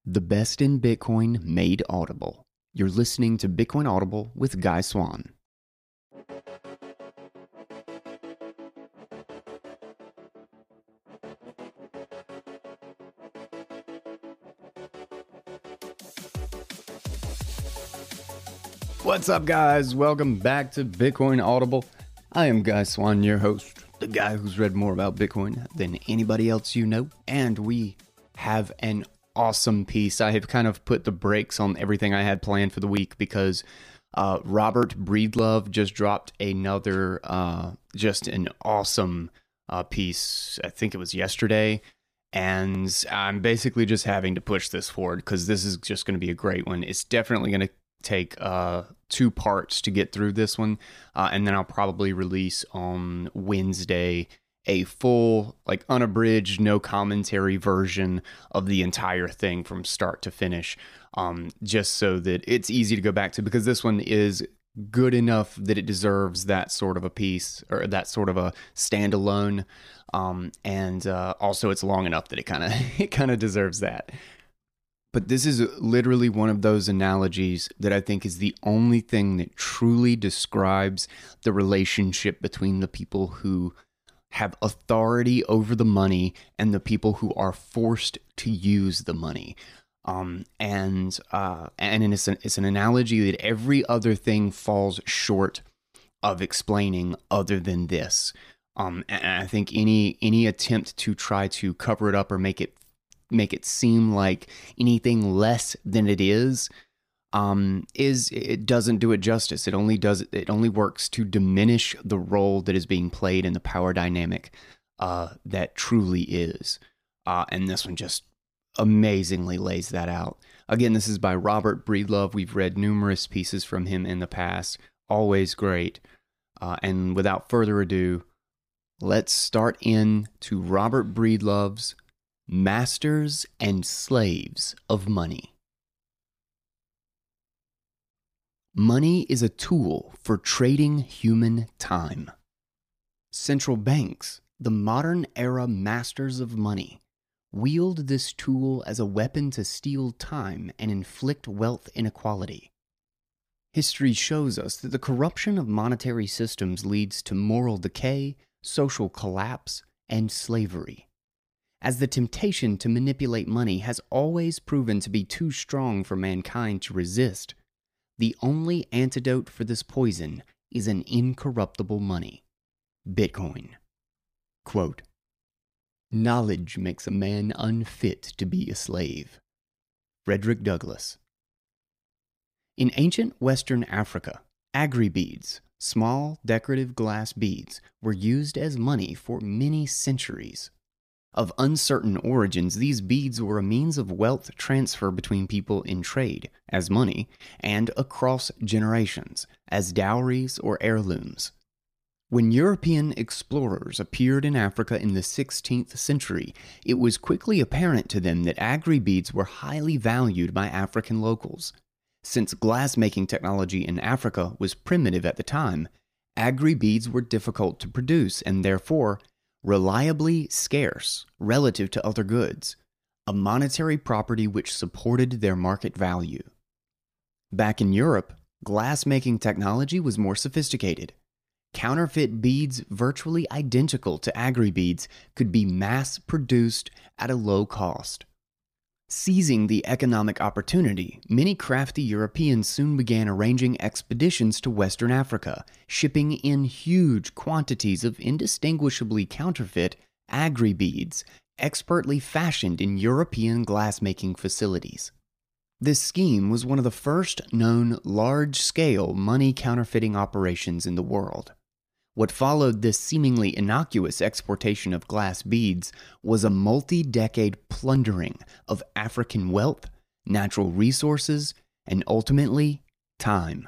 The best in Bitcoin made audible. You're listening to Bitcoin Audible with Guy Swan. What's up, guys? Welcome back to Bitcoin Audible. I am Guy Swan, your host, the guy who's read more about Bitcoin than anybody else you know, and we have an awesome piece. I have kind of put the brakes on everything I had planned for the week because Robert Breedlove just dropped another, just an awesome piece. I think it was yesterday. And I'm basically just having to push this forward because this is just going to be a great one. It's definitely going to take 2 parts to get through this one. And then I'll probably release on Wednesday a full, like, unabridged, no commentary version of the entire thing from start to finish, just so that it's easy to go back to, because this one is good enough that it deserves that sort of a piece, or that sort of a standalone, and also it's long enough that it kind of deserves that. But this is literally one of those analogies that I think is the only thing that truly describes the relationship between the people who have authority over the money and the people who are forced to use the money. And it's an analogy that every other thing falls short of explaining other than this. And I think any attempt to try to cover it up or make it seem like anything less than it is it doesn't do it justice. It only works to diminish the role that is being played in the power dynamic that truly is. And this one just amazingly lays that out. Again, this is by Robert Breedlove. We've read numerous pieces from him in the past. Always great. And without further ado, let's start into Robert Breedlove's Masters and Slaves of Money. Money is a tool for trading human time. Central banks, the modern era masters of money, wield this tool as a weapon to steal time and inflict wealth inequality. History shows us that the corruption of monetary systems leads to moral decay, social collapse, and slavery. As the temptation to manipulate money has always proven to be too strong for mankind to resist, the only antidote for this poison is an incorruptible money, Bitcoin. Quote, "Knowledge makes a man unfit to be a slave." Frederick Douglass. In ancient Western Africa, agri beads, small decorative glass beads, were used as money for many centuries. Of uncertain origins, these beads were a means of wealth transfer between people in trade, as money, and across generations, as dowries or heirlooms. When European explorers appeared in Africa in the 16th century, it was quickly apparent to them that agri beads were highly valued by African locals. Since glass-making technology in Africa was primitive at the time, agri beads were difficult to produce and therefore reliably scarce relative to other goods, a monetary property which supported their market value. Back in Europe, glass-making technology was more sophisticated. Counterfeit beads virtually identical to agri beads could be mass-produced at a low cost. Seizing the economic opportunity, many crafty Europeans soon began arranging expeditions to Western Africa, shipping in huge quantities of indistinguishably counterfeit agri beads, expertly fashioned in European glassmaking facilities. This scheme was one of the first known large-scale money counterfeiting operations in the world. What followed this seemingly innocuous exportation of glass beads was a multi-decade plundering of African wealth, natural resources, and ultimately, time.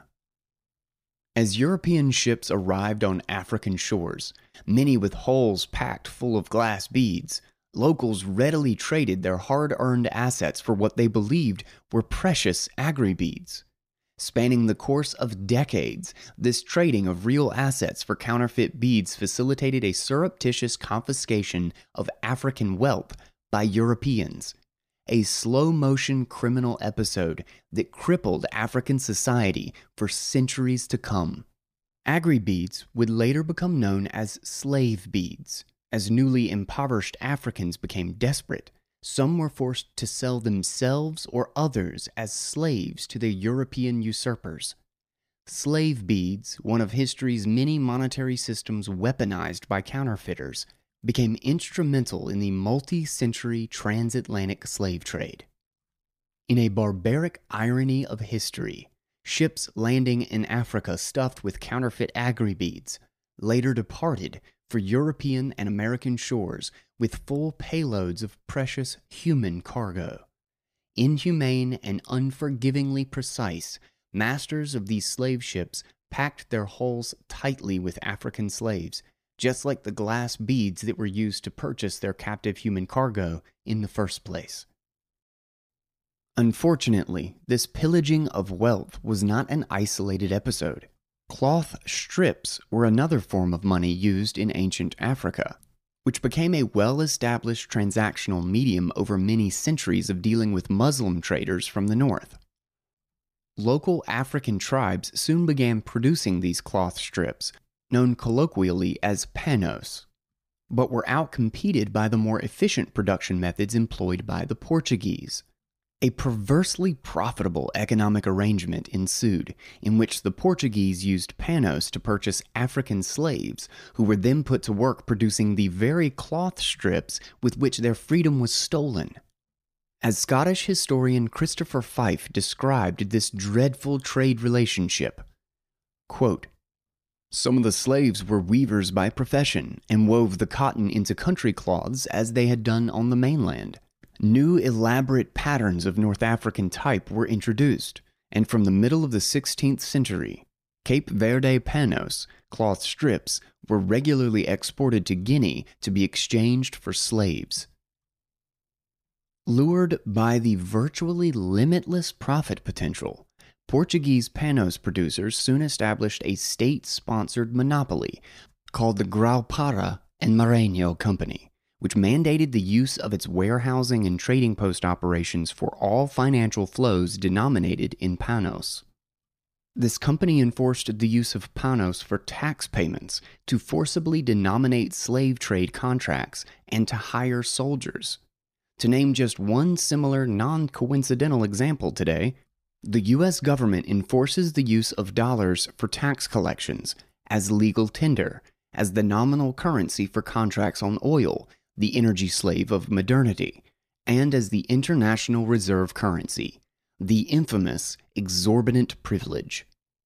As European ships arrived on African shores, many with hulls packed full of glass beads, locals readily traded their hard-earned assets for what they believed were precious agri beads. Spanning the course of decades, this trading of real assets for counterfeit beads facilitated a surreptitious confiscation of African wealth by Europeans, a slow-motion criminal episode that crippled African society for centuries to come. Agri-beads would later become known as slave beads. As newly impoverished Africans became desperate, some were forced to sell themselves or others as slaves to their European usurpers. Slave beads, one of history's many monetary systems weaponized by counterfeiters, became instrumental in the multi-century transatlantic slave trade. In a barbaric irony of history, ships landing in Africa stuffed with counterfeit agri-beads later departed for European and American shores with full payloads of precious human cargo. Inhumane and unforgivingly precise, masters of these slave ships packed their hulls tightly with African slaves, just like the glass beads that were used to purchase their captive human cargo in the first place. Unfortunately, this pillaging of wealth was not an isolated episode. Cloth strips were another form of money used in ancient Africa, which became a well-established transactional medium over many centuries of dealing with Muslim traders from the north. Local African tribes soon began producing these cloth strips, known colloquially as panos, but were outcompeted by the more efficient production methods employed by the Portuguese. A perversely profitable economic arrangement ensued, in which the Portuguese used panos to purchase African slaves, who were then put to work producing the very cloth strips with which their freedom was stolen. As Scottish historian Christopher Fife described this dreadful trade relationship, quote, "Some of the slaves were weavers by profession, and wove the cotton into country cloths as they had done on the mainland. New elaborate patterns of North African type were introduced, and from the middle of the 16th century, Cape Verde panos, cloth strips, were regularly exported to Guinea to be exchanged for slaves." Lured by the virtually limitless profit potential, Portuguese panos producers soon established a state-sponsored monopoly called the Grão-Pará and Maranhão Company, which mandated the use of its warehousing and trading post operations for all financial flows denominated in panos. This company enforced the use of panos for tax payments, to forcibly denominate slave trade contracts, and to hire soldiers. To name just one similar non-coincidental example today, the U.S. government enforces the use of dollars for tax collections, as legal tender, as the nominal currency for contracts on oil, the energy slave of modernity, and as the international reserve currency, the infamous exorbitant privilege.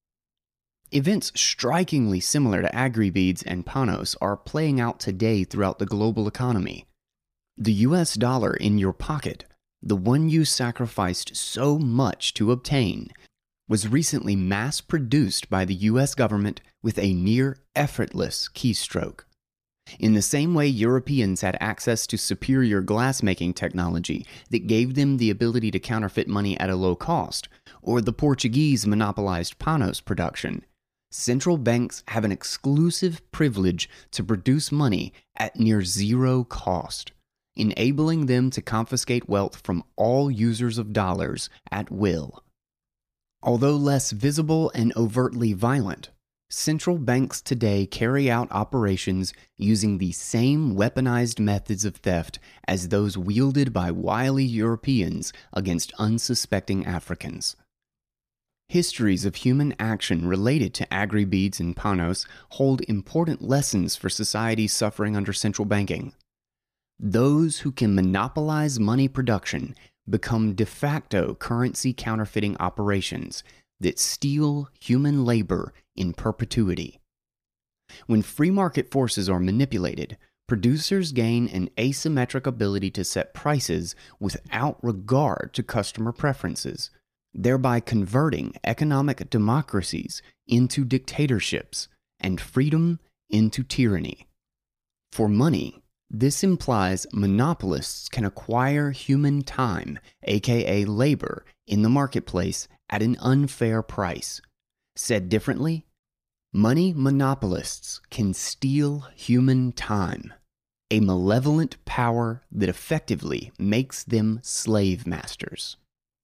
Events strikingly similar to agri-beads and panos are playing out today throughout the global economy. The US dollar in your pocket, the one you sacrificed so much to obtain, was recently mass-produced by the US government with a near-effortless keystroke. In the same way Europeans had access to superior glass-making technology that gave them the ability to counterfeit money at a low cost, or the Portuguese monopolized panos production, central banks have an exclusive privilege to produce money at near zero cost, enabling them to confiscate wealth from all users of dollars at will. Although less visible and overtly violent, central banks today carry out operations using the same weaponized methods of theft as those wielded by wily Europeans against unsuspecting Africans. Histories of human action related to agri-beads and panos hold important lessons for societies suffering under central banking. Those who can monopolize money production become de facto currency counterfeiting operations that steal human labor in perpetuity. When free market forces are manipulated, producers gain an asymmetric ability to set prices without regard to customer preferences, thereby converting economic democracies into dictatorships and freedom into tyranny. For money, this implies monopolists can acquire human time, aka labor, in the marketplace at an unfair price. Said differently, money monopolists can steal human time. a malevolent power that effectively makes them slave masters.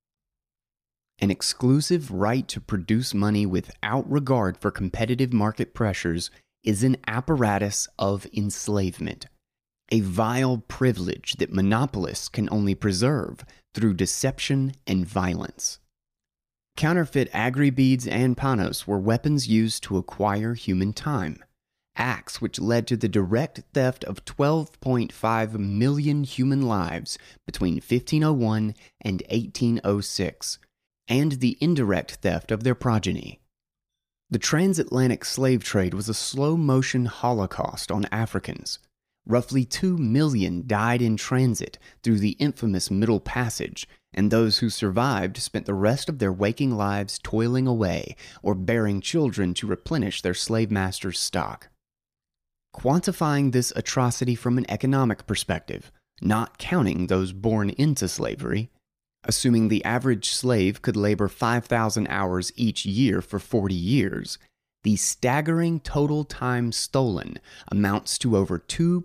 An exclusive right to produce money without regard for competitive market pressures is an apparatus of enslavement, a vile privilege that monopolists can only preserve through deception and violence. Counterfeit agri-beads and panos were weapons used to acquire human time, acts which led to the direct theft of 12.5 million human lives between 1501 and 1806, and the indirect theft of their progeny. The transatlantic slave trade was a slow-motion holocaust on Africans. Roughly 2 million died in transit through the infamous Middle Passage, and those who survived spent the rest of their waking lives toiling away or bearing children to replenish their slave masters' stock. Quantifying this atrocity from an economic perspective, not counting those born into slavery, assuming the average slave could labor 5,000 hours each year for 40 years, the staggering total time stolen amounts to over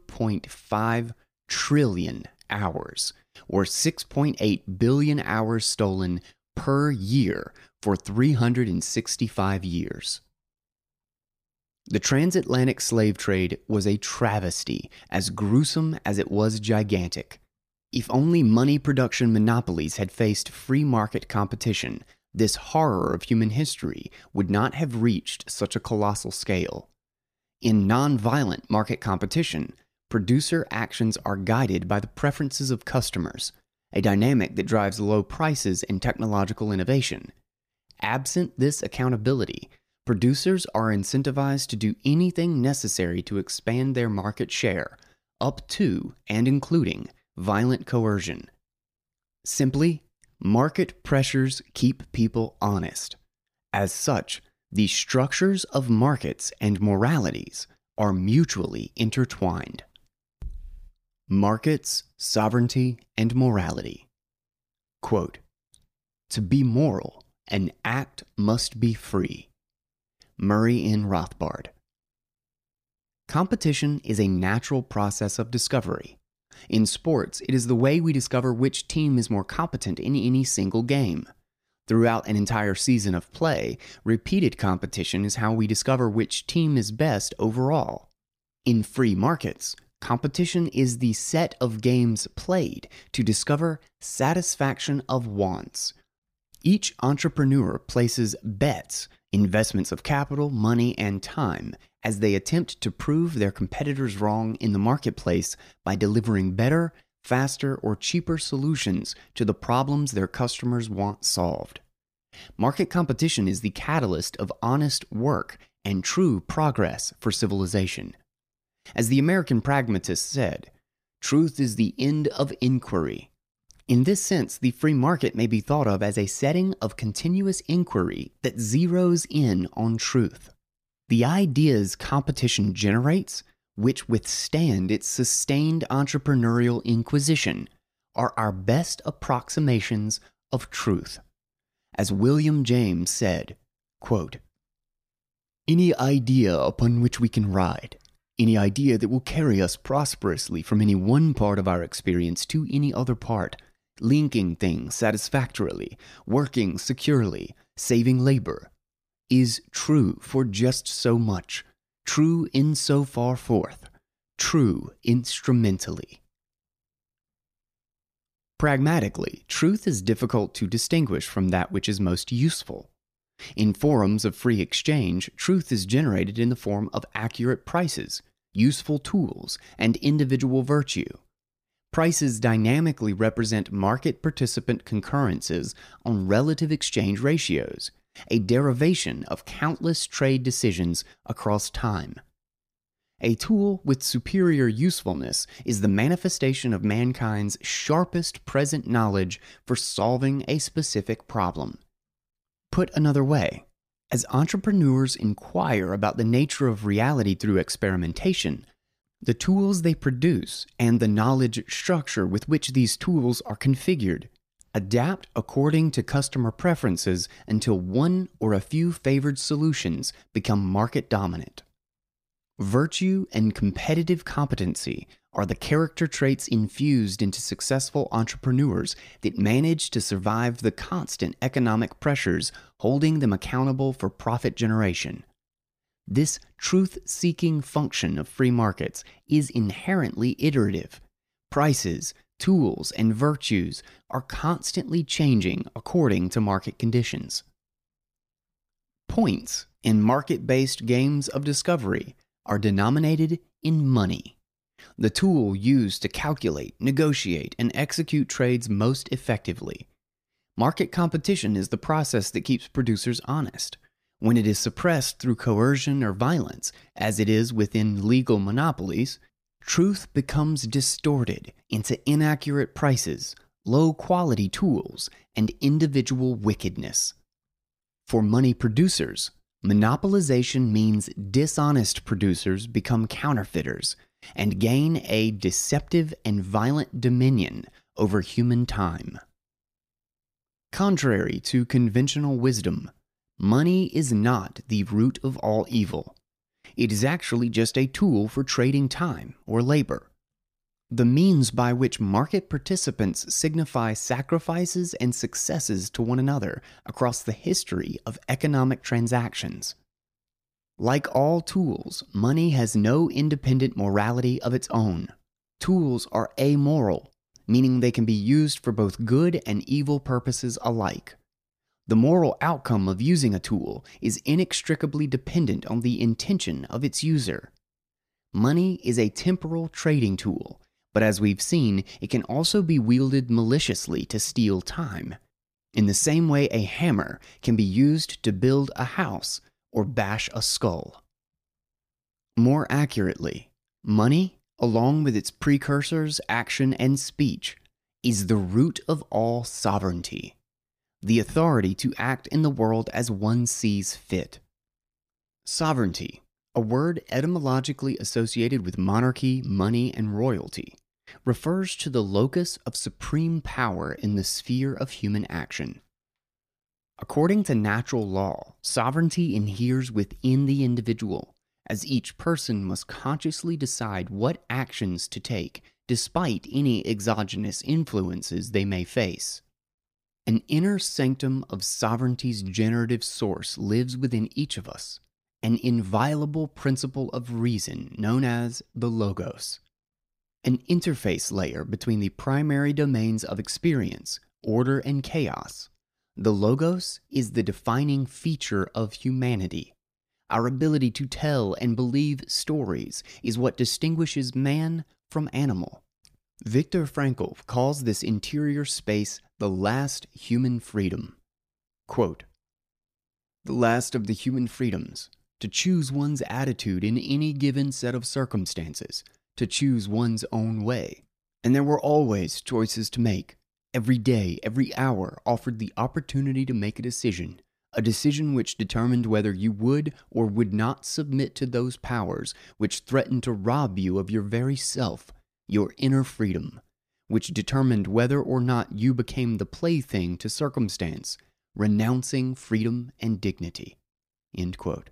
2.5 trillion hours, or 6.8 billion hours stolen per year for 365 years. The transatlantic slave trade was a travesty as gruesome as it was gigantic. If only money production monopolies had faced free market competition, this horror of human history would not have reached such a colossal scale. In non-violent market competition, producer actions are guided by the preferences of customers, a dynamic that drives low prices and technological innovation. Absent this accountability, producers are incentivized to do anything necessary to expand their market share, up to and including violent coercion. Simply, market pressures keep people honest. As such, the structures of markets and moralities are mutually intertwined. Markets, sovereignty, and morality. Quote, "To be moral, an act must be free." Murray N. Rothbard. Competition is a natural process of discovery. In sports, it is the way we discover which team is more competent in any single game. Throughout an entire season of play, repeated competition is how we discover which team is best overall. In free markets, competition is the set of games played to discover satisfaction of wants. Each entrepreneur places bets, investments of capital, money, and time, as they attempt to prove their competitors wrong in the marketplace by delivering better, faster, or cheaper solutions to the problems their customers want solved. Market competition is the catalyst of honest work and true progress for civilization. As the American pragmatist said, "Truth is the end of inquiry." In this sense, the free market may be thought of as a setting of continuous inquiry that zeroes in on truth. The ideas competition generates, which withstand its sustained entrepreneurial inquisition, are our best approximations of truth. As William James said, quote, "Any idea upon which we can ride, any idea that will carry us prosperously from any one part of our experience to any other part, linking things satisfactorily, working securely, saving labor, is true for just so much, true in so far forth, true instrumentally." Pragmatically, truth is difficult to distinguish from that which is most useful. In forums of free exchange, truth is generated in the form of accurate prices, useful tools, and individual virtue. Prices dynamically represent market participant concurrences on relative exchange ratios, a derivation of countless trade decisions across time. A tool with superior usefulness is the manifestation of mankind's sharpest present knowledge for solving a specific problem. Put another way, as entrepreneurs inquire about the nature of reality through experimentation, the tools they produce and the knowledge structure with which these tools are configured adapt according to customer preferences until one or a few favored solutions become market dominant. Virtue and competitive competency are the character traits infused into successful entrepreneurs that manage to survive the constant economic pressures holding them accountable for profit generation. This truth-seeking function of free markets is inherently iterative. Prices, tools, and virtues are constantly changing according to market conditions. Points in market-based games of discovery are denominated in money, the tool used to calculate, negotiate, and execute trades most effectively. Market competition is the process that keeps producers honest. When it is suppressed through coercion or violence, as it is within legal monopolies, truth becomes distorted into inaccurate prices, low-quality tools, and individual wickedness. For money producers, monopolization means dishonest producers become counterfeiters and gain a deceptive and violent dominion over human time. Contrary to conventional wisdom, money is not the root of all evil. It is actually just a tool for trading time or labor, the means by which market participants signify sacrifices and successes to one another across the history of economic transactions. Like all tools, money has no independent morality of its own. Tools are amoral, meaning they can be used for both good and evil purposes alike. The moral outcome of using a tool is inextricably dependent on the intention of its user. Money is a temporal trading tool, but as we've seen, it can also be wielded maliciously to steal time. In the same way a hammer can be used to build a house or bash a skull. More accurately, money, along with its precursors, action, and speech, is the root of all sovereignty, the authority to act in the world as one sees fit. Sovereignty, a word etymologically associated with monarchy, money, and royalty, refers to the locus of supreme power in the sphere of human action. According to natural law, sovereignty inheres within the individual, as each person must consciously decide what actions to take, despite any exogenous influences they may face. An inner sanctum of sovereignty's generative source lives within each of us, an inviolable principle of reason known as the Logos, an interface layer between the primary domains of experience, order, and chaos. The Logos is the defining feature of humanity. Our ability to tell and believe stories is what distinguishes man from animal. Viktor Frankl calls this interior space the last human freedom. Quote, "The last of the human freedoms, to choose one's attitude in any given set of circumstances, to choose one's own way. And there were always choices to make. Every day, every hour offered the opportunity to make a decision which determined whether you would or would not submit to those powers which threatened to rob you of your very self, your inner freedom, which determined whether or not you became the plaything to circumstance, renouncing freedom and dignity." End quote.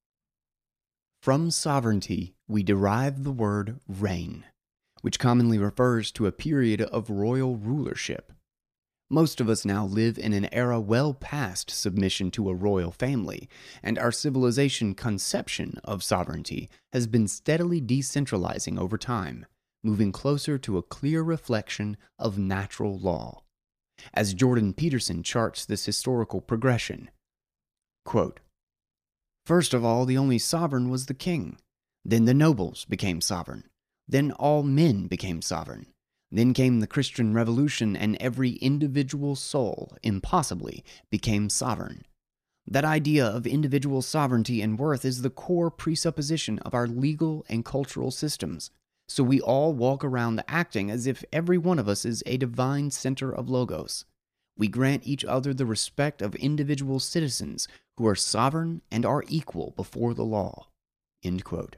From sovereignty, we derive the word reign, which commonly refers to a period of royal rulership. Most of us now live in an era well past submission to a royal family, and our civilization conception of sovereignty has been steadily decentralizing over time, moving closer to a clear reflection of natural law. As Jordan Peterson charts this historical progression, quote, "First of all, the only sovereign was the king. Then the nobles became sovereign. Then all men became sovereign. Then came the Christian Revolution, and every individual soul, impossibly, became sovereign. That idea of individual sovereignty and worth is the core presupposition of our legal and cultural systems. So we all walk around acting as if every one of us is a divine center of Logos. We grant each other the respect of individual citizens who are sovereign and are equal before the law." End quote.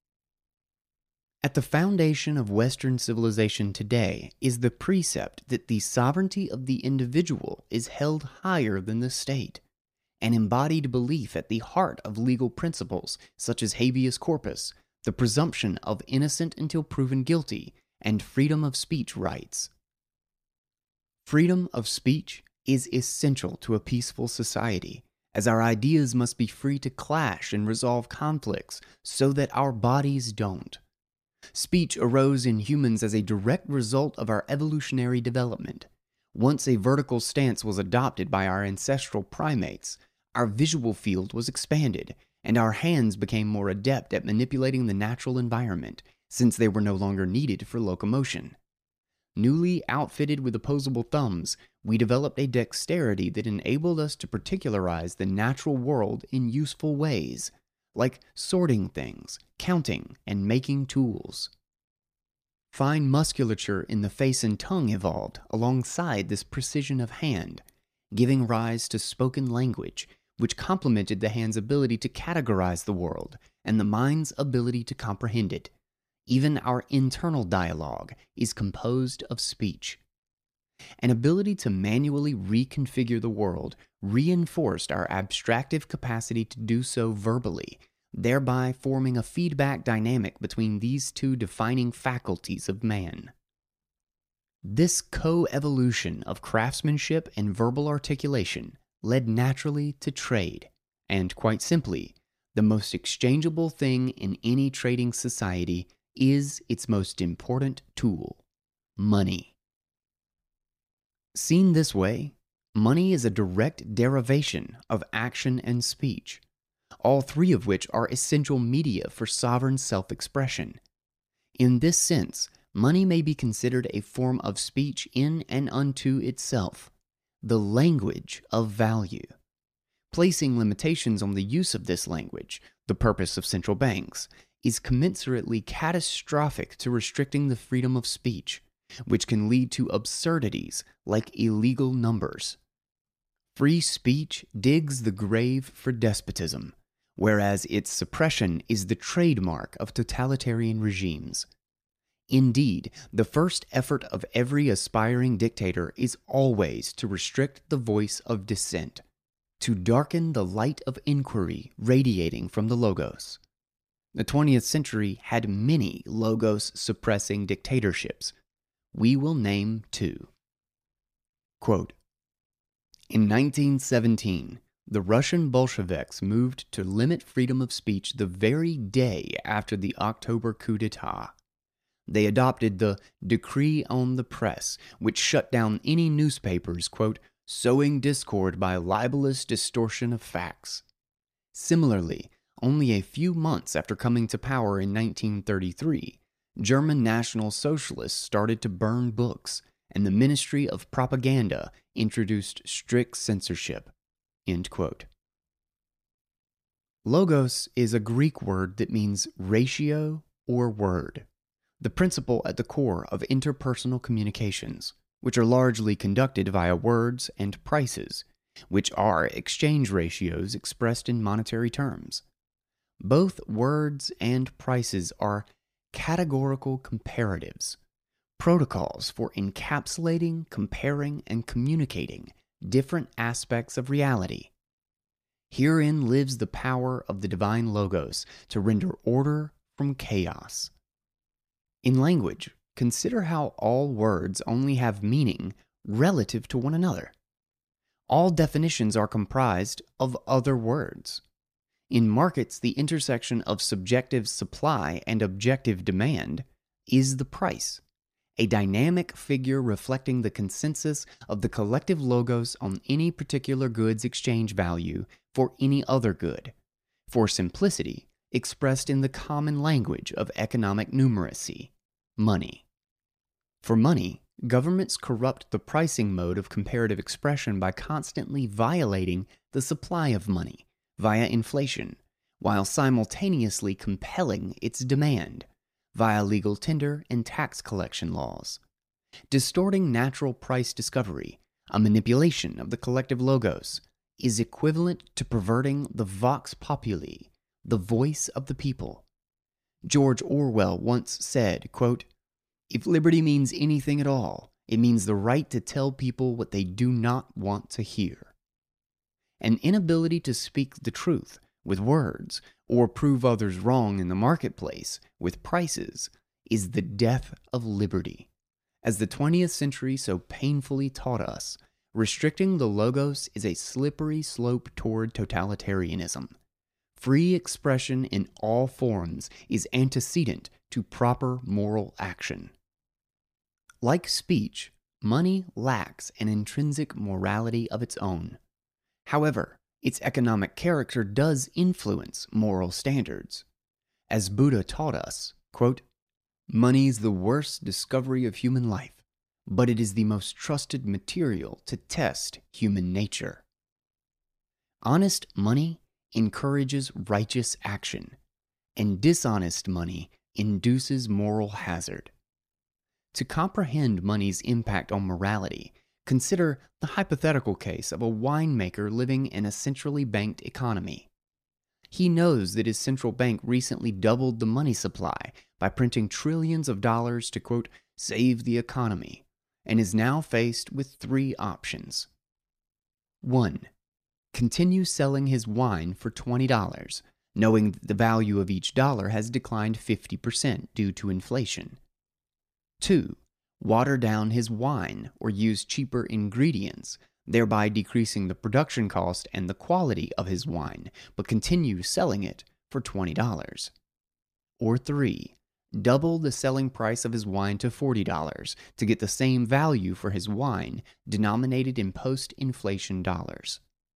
At the foundation of Western civilization today is the precept that the sovereignty of the individual is held higher than the state, an embodied belief at the heart of legal principles such as habeas corpus, the presumption of innocent until proven guilty, and freedom of speech rights. Freedom of speech is essential to a peaceful society, as our ideas must be free to clash and resolve conflicts so that our bodies don't. Speech arose in humans as a direct result of our evolutionary development. Once a vertical stance was adopted by our ancestral primates, our visual field was expanded, and our hands became more adept at manipulating the natural environment, since they were no longer needed for locomotion. Newly outfitted with opposable thumbs, we developed a dexterity that enabled us to particularize the natural world in useful ways, like sorting things, counting, and making tools. Fine musculature in the face and tongue evolved alongside this precision of hand, giving rise to spoken language, which complemented the hand's ability to categorize the world and the mind's ability to comprehend it. Even our internal dialogue is composed of speech. An ability to manually reconfigure the world reinforced our abstractive capacity to do so verbally, thereby forming a feedback dynamic between these two defining faculties of man. This co-evolution of craftsmanship and verbal articulation led naturally to trade, and quite simply, the most exchangeable thing in any trading society is its most important tool: money. Seen this way, money is a direct derivation of action and speech, all three of which are essential media for sovereign self-expression. In this sense, money may be considered a form of speech in and unto itself, the language of value. Placing limitations on the use of this language, the purpose of central banks, is commensurately catastrophic to restricting the freedom of speech, which can lead to absurdities like illegal numbers. Free speech digs the grave for despotism, whereas its suppression is the trademark of totalitarian regimes. Indeed, the first effort of every aspiring dictator is always to restrict the voice of dissent, to darken the light of inquiry radiating from the logos. The 20th century had many logos-suppressing dictatorships. We will name two. Quote, in 1917, the Russian Bolsheviks moved to limit freedom of speech the very day after the October coup d'etat. They adopted the Decree on the Press, which shut down any newspapers, quote, sowing discord by libelous distortion of facts. Similarly, only a few months after coming to power in 1933, German National Socialists started to burn books, and the Ministry of Propaganda introduced strict censorship. End quote. Logos is a Greek word that means ratio or word, the principle at the core of interpersonal communications, which are largely conducted via words and prices, which are exchange ratios expressed in monetary terms. Both words and prices are categorical comparatives, protocols for encapsulating, comparing, and communicating different aspects of reality. Herein lives the power of the divine logos to render order from chaos. In language, consider how all words only have meaning relative to one another. All definitions are comprised of other words. In markets, the intersection of subjective supply and objective demand is the price, a dynamic figure reflecting the consensus of the collective logos on any particular good's exchange value for any other good, for simplicity expressed in the common language of economic numeracy, money. For money, governments corrupt the pricing mode of comparative expression by constantly violating the supply of money via inflation, while simultaneously compelling its demand via legal tender and tax collection laws. Distorting natural price discovery, a manipulation of the collective logos, is equivalent to perverting the vox populi, the voice of the people. George Orwell once said, quote, if liberty means anything at all, it means the right to tell people what they do not want to hear. An inability to speak the truth with words or prove others wrong in the marketplace with prices is the death of liberty. As the 20th century so painfully taught us, restricting the logos is a slippery slope toward totalitarianism. Free expression in all forms is antecedent to proper moral action. Like speech, money lacks an intrinsic morality of its own. However, its economic character does influence moral standards. As Buddha taught us, quote, "Money is the worst discovery of human life, but it is the most trusted material to test human nature." Honest money encourages righteous action, and dishonest money induces moral hazard. To comprehend money's impact on morality, consider the hypothetical case of a winemaker living in a centrally banked economy. He knows that his central bank recently doubled the money supply by printing trillions of dollars to, quote, "save the economy," and is now faced with three options. 1. Continue selling his wine for $20, knowing that the value of each dollar has declined 50% due to inflation. 2. Water down his wine or use cheaper ingredients, thereby decreasing the production cost and the quality of his wine, but continue selling it for $20. Or 3. Double the selling price of his wine to $40 to get the same value for his wine denominated in post-inflation dollars.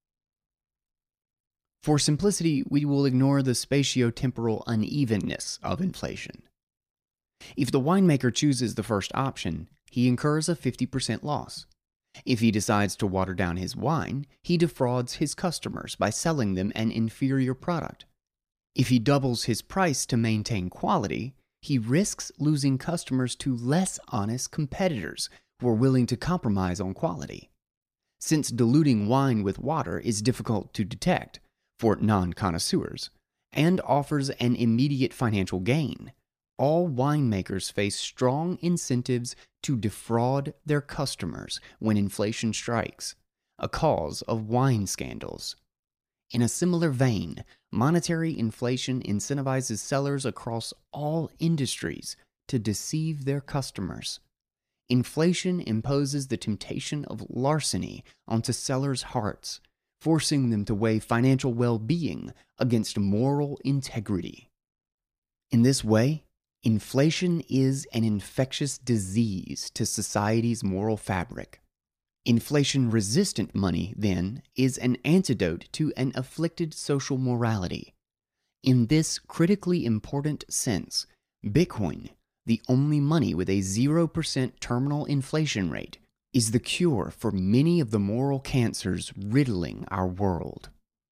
For simplicity, we will ignore the spatio-temporal unevenness of inflation. If the winemaker chooses the first option, he incurs a 50% loss. If he decides to water down his wine, he defrauds his customers by selling them an inferior product. If he doubles his price to maintain quality, he risks losing customers to less honest competitors who are willing to compromise on quality. Since diluting wine with water is difficult to detect for non-connoisseurs and offers an immediate financial gain, all winemakers face strong incentives to defraud their customers when inflation strikes, a cause of wine scandals. In a similar vein, monetary inflation incentivizes sellers across all industries to deceive their customers. Inflation imposes the temptation of larceny onto sellers' hearts, forcing them to weigh financial well-being against moral integrity. In this way, inflation is an infectious disease to society's moral fabric. Inflation-resistant money, then, is an antidote to an afflicted social morality. In this critically important sense, Bitcoin, the only money with a 0% terminal inflation rate, is the cure for many of the moral cancers riddling our world.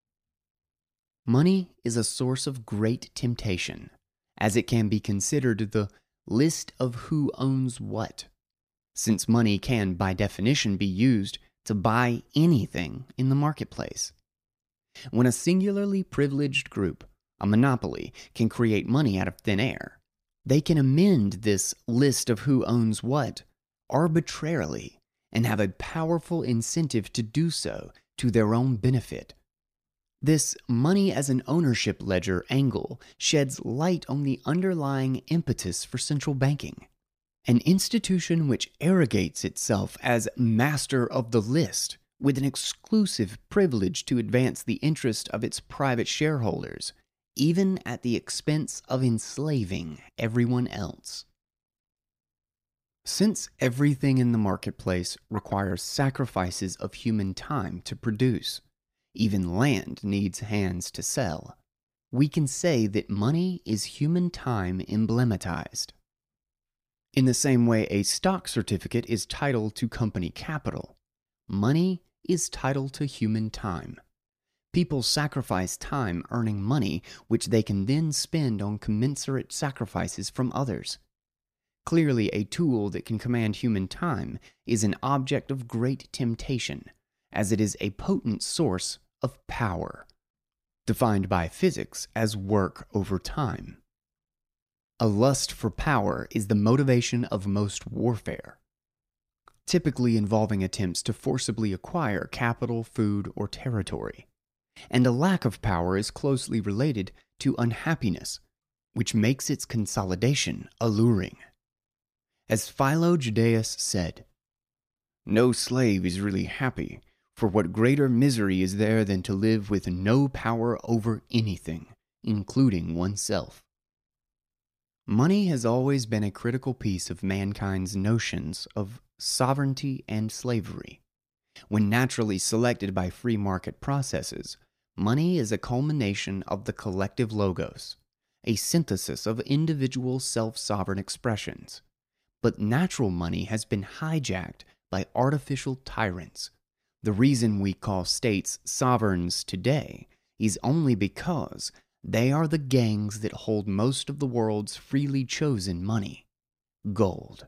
Money is a source of great temptation, as it can be considered the list of who owns what, since money can by definition be used to buy anything in the marketplace. When a singularly privileged group, a monopoly, can create money out of thin air, they can amend this list of who owns what arbitrarily and have a powerful incentive to do so to their own benefit. This money as an ownership ledger angle sheds light on the underlying impetus for central banking. An institution which arrogates itself as master of the list, with an exclusive privilege to advance the interest of its private shareholders, even at the expense of enslaving everyone else. Since everything in the marketplace requires sacrifices of human time to produce, even land needs hands to sell, we can say that money is human time emblematized. In the same way a stock certificate is title to company capital, money is title to human time. People sacrifice time earning money, which they can then spend on commensurate sacrifices from others. Clearly, a tool that can command human time is an object of great temptation, as it is a potent source of power, defined by physics as work over time. A lust for power is the motivation of most warfare, typically involving attempts to forcibly acquire capital, food, or territory. And a lack of power is closely related to unhappiness, which makes its consolidation alluring. As Philo Judaeus said, "No slave is really happy, for what greater misery is there than to live with no power over anything, including oneself?" Money has always been a critical piece of mankind's notions of sovereignty and slavery. When naturally selected by free market processes, money is a culmination of the collective logos, a synthesis of individual self-sovereign expressions. But natural money has been hijacked by artificial tyrants. The reason we call states sovereigns today is only because they are the gangs that hold most of the world's freely chosen money, gold.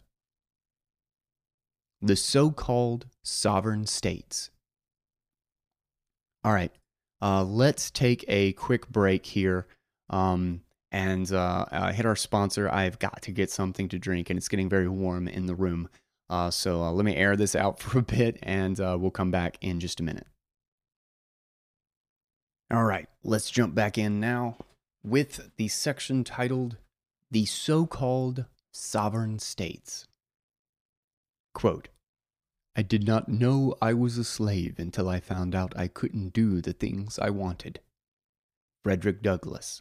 The so-called sovereign states. All right, let's take a quick break here and hit our sponsor. I've got to get something to drink, and it's getting very warm in the room. So let me air this out for a bit, and we'll come back in just a minute. All right, let's jump back in now with the section titled The So-Called Sovereign States. Quote, "I did not know I was a slave until I found out I couldn't do the things I wanted." Frederick Douglass.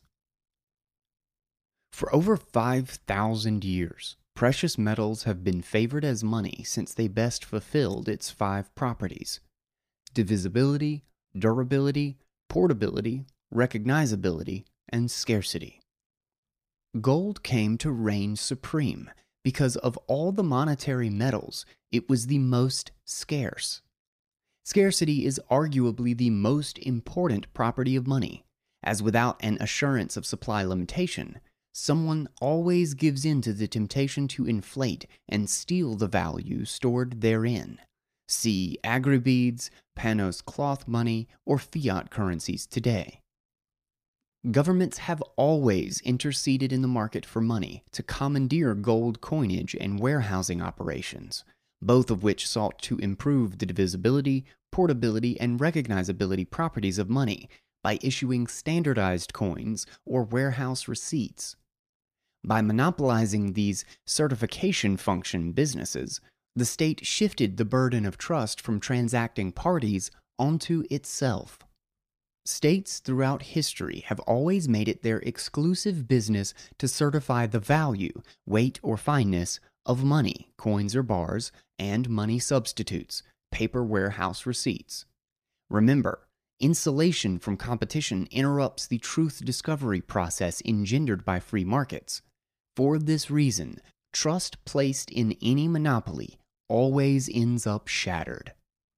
For over 5,000 years, precious metals have been favored as money since they best fulfilled its 5 properties: divisibility, durability, portability, recognizability, and scarcity. Gold came to reign supreme because of all the monetary metals, it was the most scarce. Scarcity is arguably the most important property of money, as without an assurance of supply limitation, someone always gives in to the temptation to inflate and steal the value stored therein. See agribeads, Panos cloth money, or fiat currencies today. Governments have always interceded in the market for money to commandeer gold coinage and warehousing operations, both of which sought to improve the divisibility, portability, and recognizability properties of money by issuing standardized coins or warehouse receipts. By monopolizing these certification function businesses, the state shifted the burden of trust from transacting parties onto itself. States throughout history have always made it their exclusive business to certify the value, weight, or fineness of money, coins or bars, and money substitutes, paper warehouse receipts. Remember, insulation from competition interrupts the truth discovery process engendered by free markets. For this reason, trust placed in any monopoly always ends up shattered.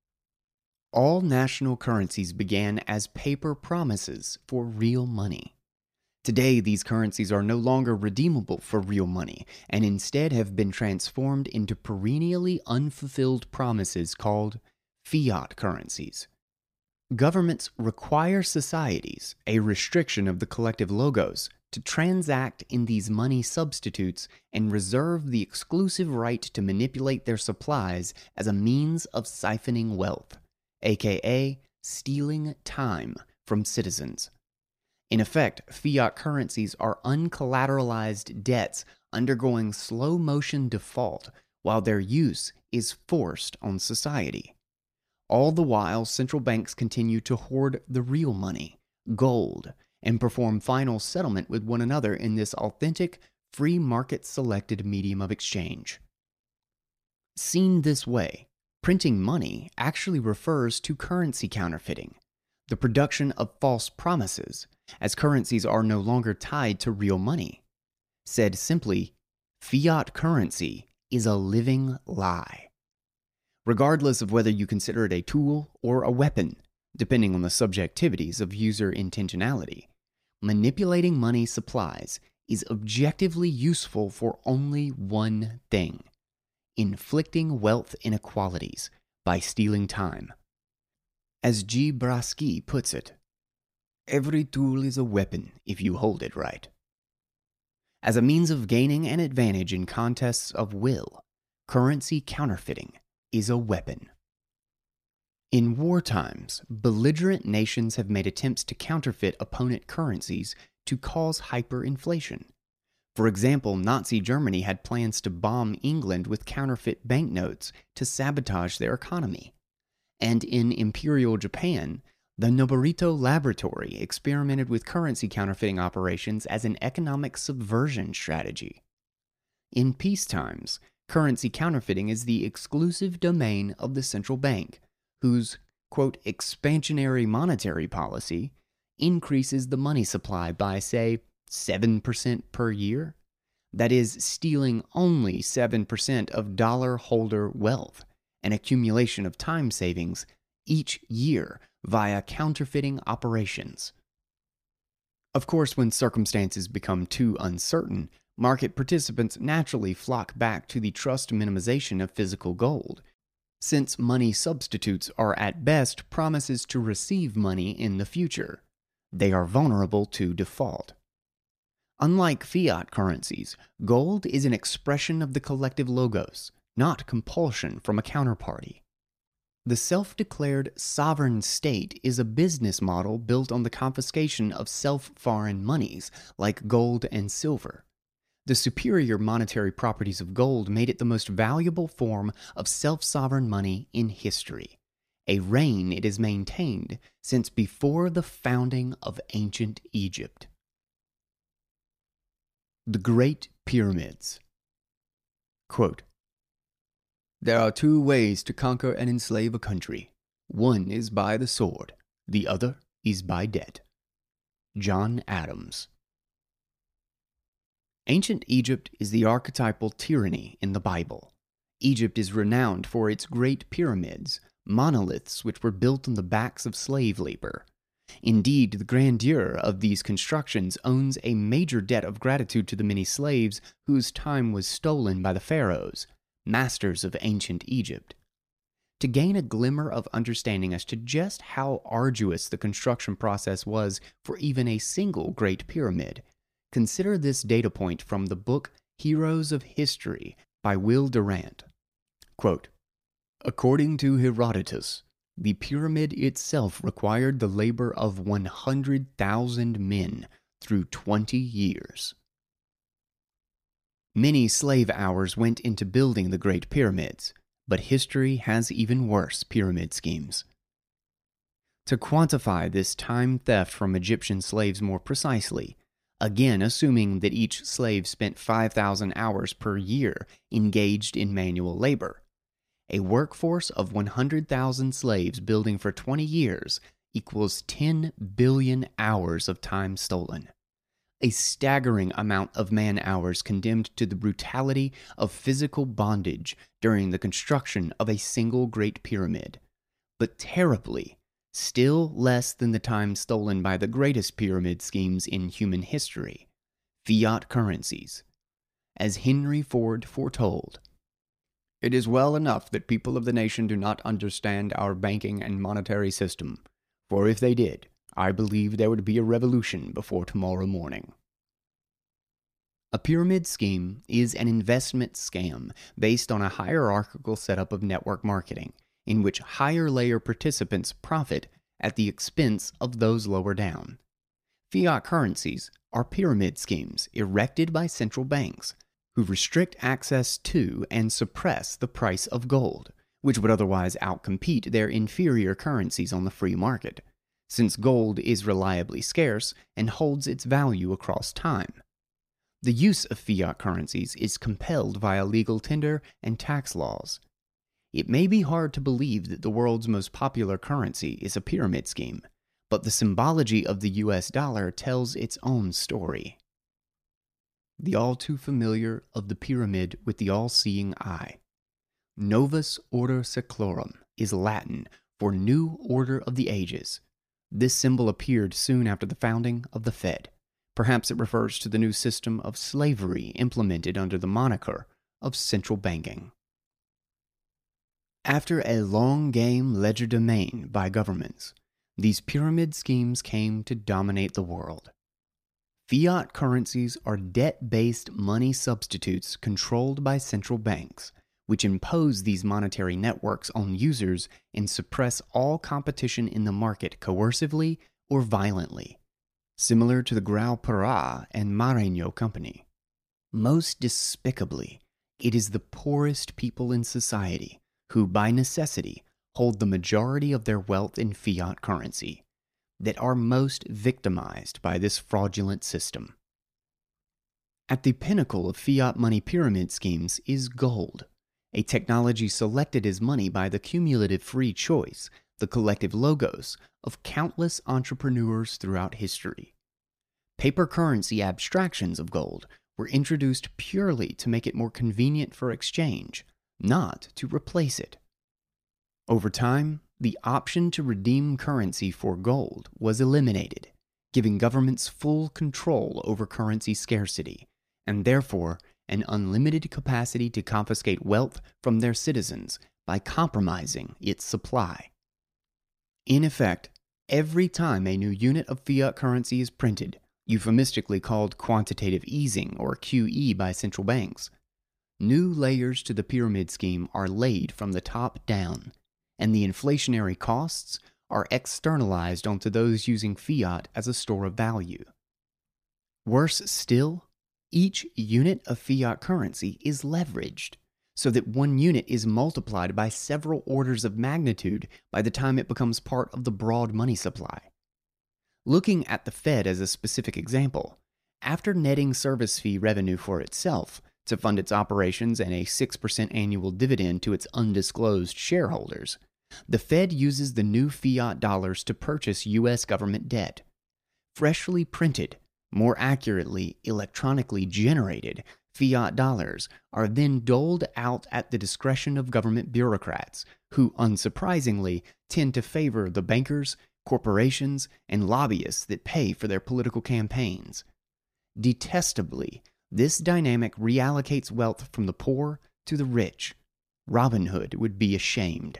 All national currencies began as paper promises for real money. Today, these currencies are no longer redeemable for real money and instead have been transformed into perennially unfulfilled promises called fiat currencies. Governments require societies, a restriction of the collective logos, to transact in these money substitutes and reserve the exclusive right to manipulate their supplies as a means of siphoning wealth, aka stealing time from citizens. In effect, fiat currencies are uncollateralized debts undergoing slow-motion default while their use is forced on society. All the while, central banks continue to hoard the real money, gold, and perform final settlement with one another in this authentic, free market-selected medium of exchange. Seen this way, printing money actually refers to currency counterfeiting, the production of false promises, as currencies are no longer tied to real money. Said simply, fiat currency is a living lie. Regardless of whether you consider it a tool or a weapon, depending on the subjectivities of user intentionality, manipulating money supplies is objectively useful for only one thing: inflicting wealth inequalities by stealing time. As G. Brasky puts it, every tool is a weapon if you hold it right. As a means of gaining an advantage in contests of will, currency counterfeiting is a weapon. In war times, belligerent nations have made attempts to counterfeit opponent currencies to cause hyperinflation. For example, Nazi Germany had plans to bomb England with counterfeit banknotes to sabotage their economy. And in Imperial Japan, the Noborito Laboratory experimented with currency counterfeiting operations as an economic subversion strategy. In peace times, currency counterfeiting is the exclusive domain of the central bank, whose, quote, expansionary monetary policy increases the money supply by, say, 7% per year. That is, stealing only 7% of dollar holder wealth, an accumulation of time savings each year via counterfeiting operations. Of course, when circumstances become too uncertain, market participants naturally flock back to the trust minimization of physical gold, since money substitutes are at best promises to receive money in the future. They are vulnerable to default. Unlike fiat currencies, gold is an expression of the collective logos, not compulsion from a counterparty. The self-declared sovereign state is a business model built on the confiscation of self-foreign monies like gold and silver. The superior monetary properties of gold made it the most valuable form of self-sovereign money in history, a reign it has maintained since before the founding of ancient Egypt. The Great Pyramids. Quote, "There are two ways to conquer and enslave a country. One is by the sword, the other is by debt." John Adams. Ancient Egypt is the archetypal tyranny in the Bible. Egypt is renowned for its great pyramids, monoliths which were built on the backs of slave labor. Indeed, the grandeur of these constructions owns a major debt of gratitude to the many slaves whose time was stolen by the pharaohs, masters of ancient Egypt. To gain a glimmer of understanding as to just how arduous the construction process was for even a single Great Pyramid, consider this data point from the book Heroes of History by Will Durant. Quote, "According to Herodotus, the pyramid itself required the labor of 100,000 men through 20 years. Many slave hours went into building the Great Pyramids, but history has even worse pyramid schemes. To quantify this time theft from Egyptian slaves more precisely, again assuming that each slave spent 5,000 hours per year engaged in manual labor, a workforce of 100,000 slaves building for 20 years equals 10 billion hours of time stolen. A staggering amount of man-hours condemned to the brutality of physical bondage during the construction of a single Great Pyramid, but terribly, still less than the time stolen by the greatest pyramid schemes in human history, fiat currencies. As Henry Ford foretold, "It is well enough that people of the nation do not understand our banking and monetary system, for if they did, I believe there would be a revolution before tomorrow morning." A pyramid scheme is an investment scam based on a hierarchical setup of network marketing, in which higher layer participants profit at the expense of those lower down. Fiat currencies are pyramid schemes erected by central banks, who restrict access to and suppress the price of gold, which would otherwise outcompete their inferior currencies on the free market, since gold is reliably scarce and holds its value across time. The use of fiat currencies is compelled via legal tender and tax laws. It may be hard to believe that the world's most popular currency is a pyramid scheme, but the symbology of the US dollar tells its own story. The all too familiar of the pyramid with the all-seeing eye. Novus Order Seclorum is Latin for New Order of the Ages. This symbol appeared soon after the founding of the Fed. Perhaps it refers to the new system of slavery implemented under the moniker of central banking. After a long game legerdemain by governments, these pyramid schemes came to dominate the world. Fiat currencies are debt-based money substitutes controlled by central banks, which impose these monetary networks on users and suppress all competition in the market coercively or violently. similar to the Grau-Pará and Maranhão Company. Most despicably, it is the poorest people in society who, by necessity, hold the majority of their wealth in fiat currency that are most victimized by this fraudulent system. At the pinnacle of fiat money pyramid schemes is gold, a technology selected as money by the cumulative free choice, the collective logos, of countless entrepreneurs throughout history. Paper currency abstractions of gold were introduced purely to make it more convenient for exchange, not to replace it. Over time, the option to redeem currency for gold was eliminated, giving governments full control over currency scarcity, and therefore an unlimited capacity to confiscate wealth from their citizens by compromising its supply. In effect, every time a new unit of fiat currency is printed, euphemistically called quantitative easing or QE by central banks, new layers to the pyramid scheme are laid from the top down, and the inflationary costs are externalized onto those using fiat as a store of value. Worse still, each unit of fiat currency is leveraged, so that one unit is multiplied by several orders of magnitude by the time it becomes part of the broad money supply. Looking at the Fed as a specific example, after netting service fee revenue for itself to fund its operations and a 6% annual dividend to its undisclosed shareholders, the Fed uses the new fiat dollars to purchase U.S. government debt. Freshly printed, more accurately, electronically generated fiat dollars are then doled out at the discretion of government bureaucrats, who, unsurprisingly, tend to favor the bankers, corporations, and lobbyists that pay for their political campaigns. Detestably, this dynamic reallocates wealth from the poor to the rich. Robin Hood would be ashamed.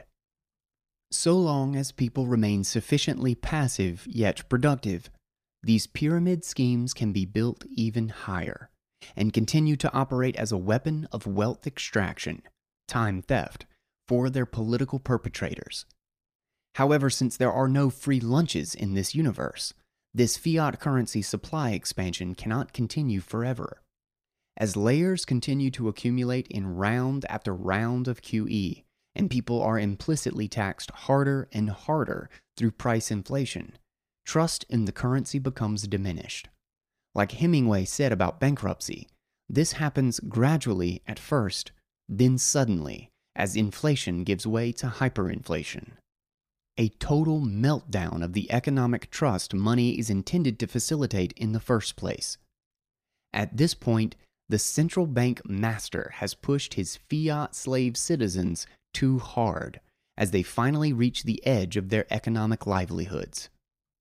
So long as people remain sufficiently passive yet productive, these pyramid schemes can be built even higher and continue to operate as a weapon of wealth extraction, time theft, for their political perpetrators. However, since there are no free lunches in this universe, this fiat currency supply expansion cannot continue forever. As layers continue to accumulate in round after round of QE, and people are implicitly taxed harder and harder through price inflation, trust in the currency becomes diminished. Like Hemingway said about bankruptcy, this happens gradually at first, then suddenly, as inflation gives way to hyperinflation. A total meltdown of the economic trust money is intended to facilitate in the first place. At this point, the central bank master has pushed his fiat slave citizens too hard as they finally reach the edge of their economic livelihoods.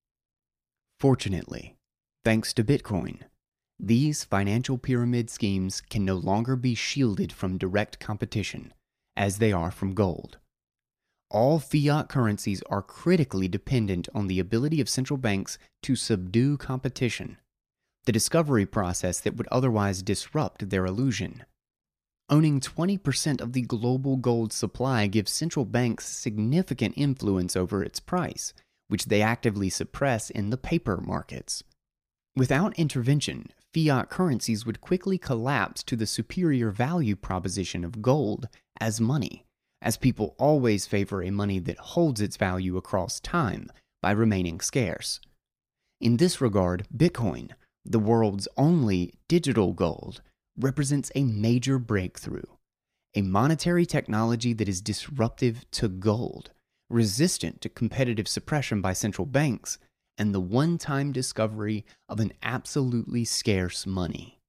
Fortunately, thanks to Bitcoin, these financial pyramid schemes can no longer be shielded from direct competition, as they are from gold. All fiat currencies are critically dependent on the ability of central banks to subdue competition, the discovery process that would otherwise disrupt their illusion. Owning 20% of the global gold supply gives central banks significant influence over its price, which they actively suppress in the paper markets. Without intervention, fiat currencies would quickly collapse to the superior value proposition of gold as money, as people always favor a money that holds its value across time by remaining scarce. In this regard, Bitcoin, the world's only digital gold, represents a major breakthrough, a monetary technology that is disruptive to gold, resistant to competitive suppression by central banks, and the one-time discovery of an absolutely scarce money.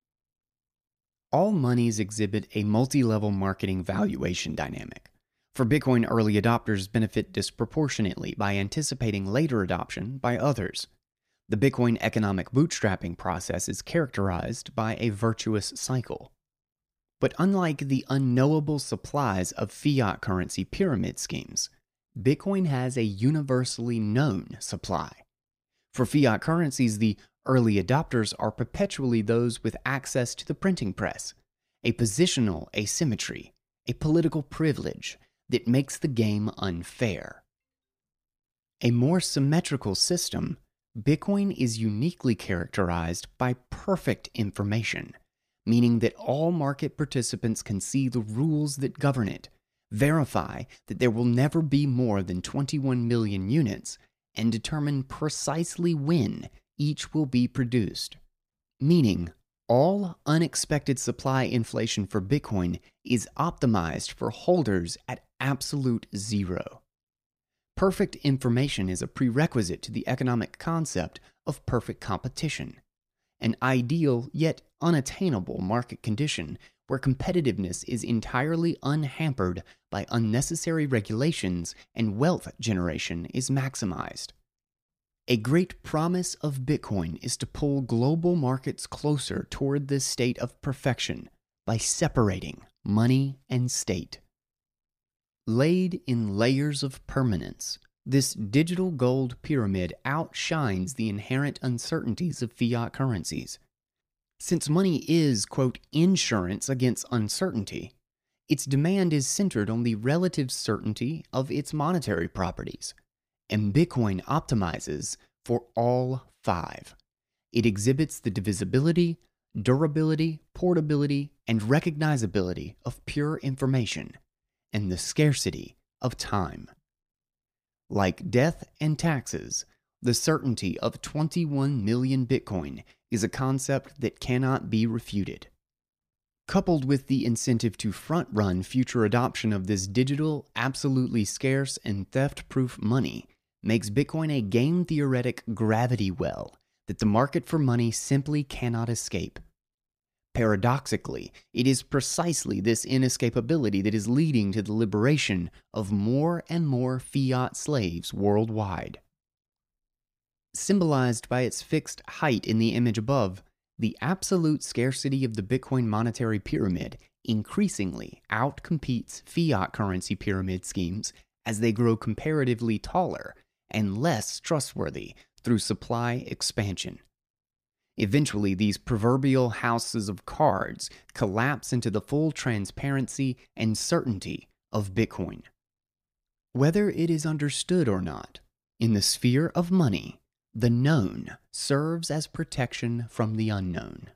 All monies exhibit a multi-level marketing valuation dynamic. For Bitcoin, early adopters benefit disproportionately by anticipating later adoption by others. The Bitcoin economic bootstrapping process is characterized by a virtuous cycle. But unlike the unknowable supplies of fiat currency pyramid schemes, Bitcoin has a universally known supply. For fiat currencies, the early adopters are perpetually those with access to the printing press, a positional asymmetry, a political privilege that makes the game unfair. A more symmetrical system, Bitcoin is uniquely characterized by perfect information, meaning that all market participants can see the rules that govern it, verify that there will never be more than 21 million units, and determine precisely when each will be produced. Meaning, all unexpected supply inflation for Bitcoin is optimized for holders at absolute zero. Perfect information is a prerequisite to the economic concept of perfect competition, an ideal yet unattainable market condition where competitiveness is entirely unhampered by unnecessary regulations and wealth generation is maximized. A great promise of Bitcoin is to pull global markets closer toward this state of perfection by separating money and state. Laid in layers of permanence, this digital gold pyramid outshines the inherent uncertainties of fiat currencies. Since money is, quote, insurance against uncertainty, its demand is centered on the relative certainty of its monetary properties, and Bitcoin optimizes for all five. It exhibits the divisibility, durability, portability, and recognizability of pure information, and the scarcity of time. Like death and taxes, the certainty of 21 million Bitcoin is a concept that cannot be refuted. Coupled with the incentive to front-run future adoption of this digital, absolutely scarce, and theft-proof money, makes Bitcoin a game-theoretic gravity well that the market for money simply cannot escape. Paradoxically, it is precisely this inescapability that is leading to the liberation of more and more fiat slaves worldwide. Symbolized by its fixed height in the image above, the absolute scarcity of the Bitcoin monetary pyramid increasingly outcompetes fiat currency pyramid schemes as they grow comparatively taller and less trustworthy through supply expansion. Eventually, these proverbial houses of cards collapse into the full transparency and certainty of Bitcoin. Whether it is understood or not, in the sphere of money, the known serves as protection from the unknown.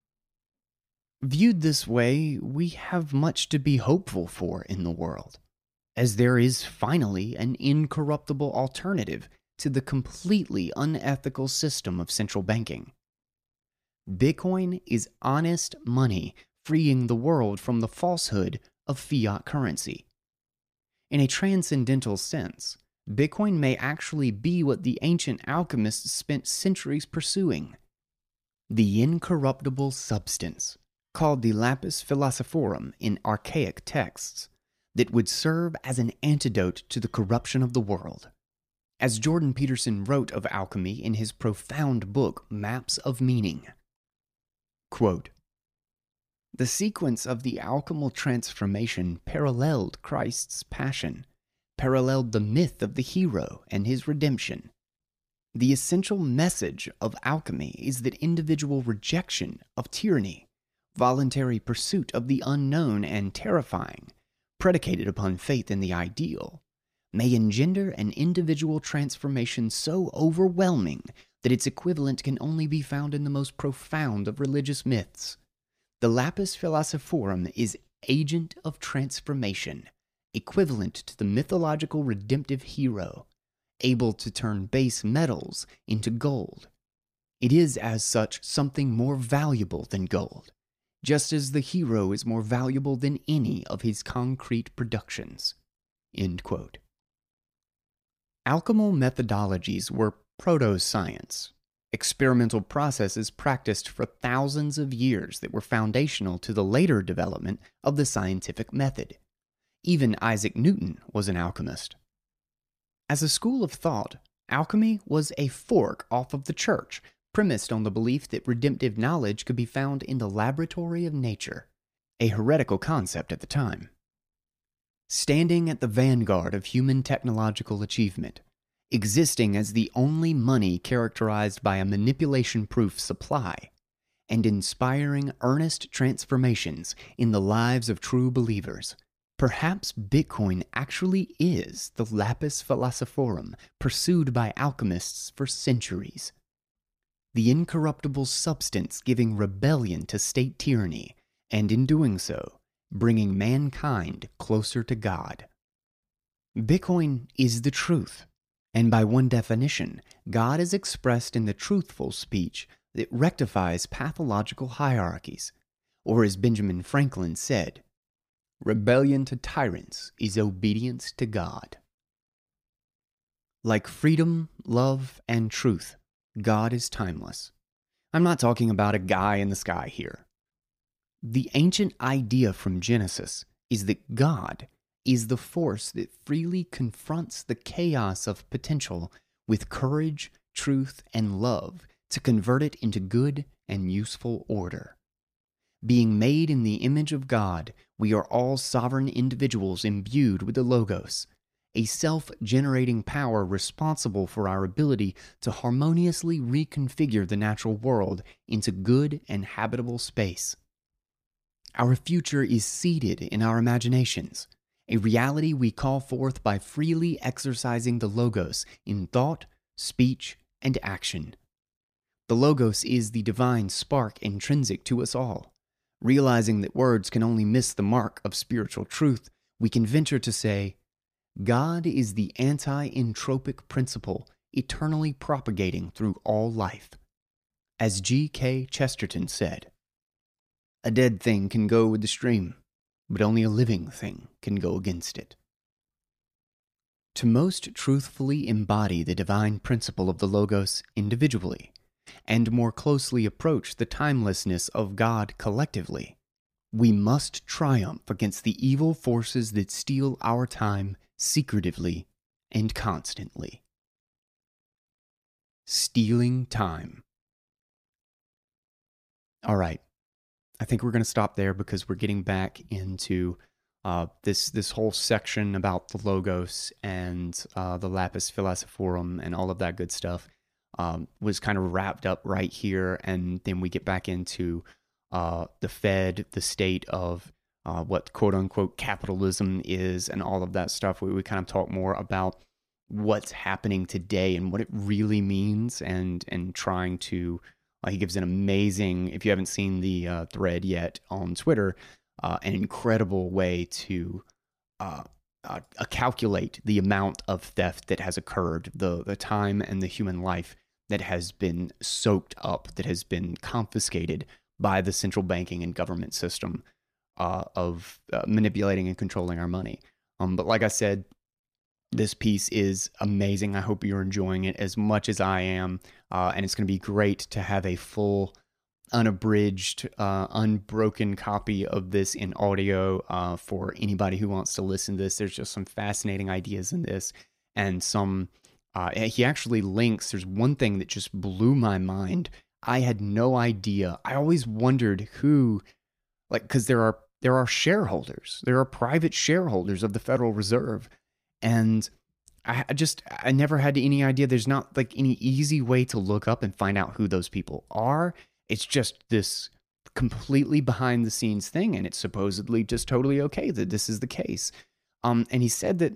Viewed this way, we have much to be hopeful for in the world, as there is finally an incorruptible alternative to the completely unethical system of central banking. Bitcoin is honest money freeing the world from the falsehood of fiat currency. In a transcendental sense, Bitcoin may actually be what the ancient alchemists spent centuries pursuing: the incorruptible substance, called the lapis philosophorum in archaic texts, that would serve as an antidote to the corruption of the world. As Jordan Peterson wrote of alchemy in his profound book, Maps of Meaning, quote, "The sequence of the alchemical transformation paralleled Christ's passion, paralleled the myth of the hero and his redemption. The essential message of alchemy is that individual rejection of tyranny, voluntary pursuit of the unknown and terrifying, predicated upon faith in the ideal, may engender an individual transformation so overwhelming that its equivalent can only be found in the most profound of religious myths. The lapis philosophorum is agent of transformation, equivalent to the mythological redemptive hero, able to turn base metals into gold. It is, as such, something more valuable than gold, just as the hero is more valuable than any of his concrete productions." End quote. Alchemical methodologies were proto-science, experimental processes practiced for thousands of years that were foundational to the later development of the scientific method. Even Isaac Newton was an alchemist. As a school of thought, alchemy was a fork off of the church, premised on the belief that redemptive knowledge could be found in the laboratory of nature, a heretical concept at the time. Standing at the vanguard of human technological achievement, existing as the only money characterized by a manipulation-proof supply, and inspiring earnest transformations in the lives of true believers, Perhaps Bitcoin actually is the lapis philosophorum pursued by alchemists for centuries. The incorruptible substance giving rebellion to state tyranny, and in doing so, bringing mankind closer to God. Bitcoin is the truth, and by one definition, God is expressed in the truthful speech that rectifies pathological hierarchies, or as Benjamin Franklin said, rebellion to tyrants is obedience to God. Like freedom, love, and truth, God is timeless. I'm not talking about a guy in the sky here. The ancient idea from Genesis is that God is the force that freely confronts the chaos of potential with courage, truth, and love to convert it into good and useful order. Being made in the image of God, we are all sovereign individuals imbued with the Logos, a self-generating power responsible for our ability to harmoniously reconfigure the natural world into good and habitable space. Our future is seated in our imaginations, a reality we call forth by freely exercising the Logos in thought, speech, and action. The Logos is the divine spark intrinsic to us all. Realizing that words can only miss the mark of spiritual truth, we can venture to say, God is the anti-entropic principle eternally propagating through all life. As G.K. Chesterton said, a dead thing can go with the stream, but only a living thing can go against it. To most truthfully embody the divine principle of the Logos individually, and more closely approach the timelessness of God collectively, we must triumph against the evil forces that steal our time secretively and constantly. Stealing time. All right, I think we're going to stop there because we're getting back into this whole section about the Logos and the Lapis Philosophorum and all of that good stuff. Was kind of wrapped up right here, and then we get back into the Fed, the state of what quote-unquote capitalism is, and all of that stuff. We kind of talk more about what's happening today and what it really means, and trying to, he gives an amazing, if you haven't seen the thread yet on Twitter, an incredible way to calculate the amount of theft that has occurred, the time and the human life that has been soaked up, that has been confiscated by the central banking and government system of manipulating and controlling our money. But like I said, this piece is amazing. I hope you're enjoying it as much as I am. And it's going to be great to have a full, unabridged, unbroken copy of this in audio for anybody who wants to listen to this. There's just some fascinating ideas in this, and some he actually links. There's one thing that just blew my mind. I had no idea. I always wondered who, because there are shareholders. There are private shareholders of the Federal Reserve, and I never had any idea. There's not any easy way to look up and find out who those people are. It's just this completely behind the scenes thing, and it's supposedly just totally okay that this is the case. And he said that